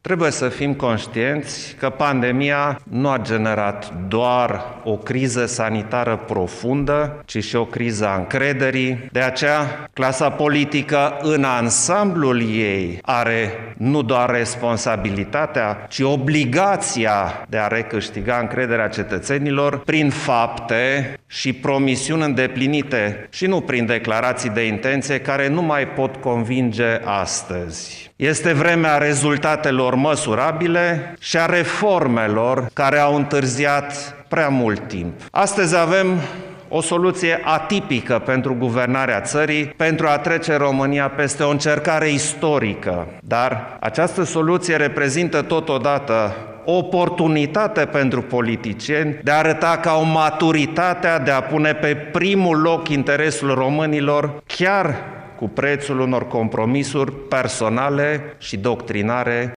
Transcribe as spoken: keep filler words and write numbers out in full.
Trebuie să fim conștienți că pandemia nu a generat doar o criză sanitară profundă, ci și o criză a încrederii. De aceea, clasa politică în ansamblul ei are nu doar responsabilitatea, ci obligația de a recâștiga încrederea cetățenilor prin fapte și promisiuni îndeplinite și nu prin declarații de intenție care nu mai pot convinge astăzi. Este vremea rezultatelor măsurabile și a reformelor care au întârziat prea mult timp. Astăzi avem o soluție atipică pentru guvernarea țării, pentru a trece România peste o încercare istorică. Dar această soluție reprezintă totodată o oportunitate pentru politicieni de a arăta că au maturitatea de a pune pe primul loc interesul românilor, chiar cu prețul unor compromisuri personale și doctrinare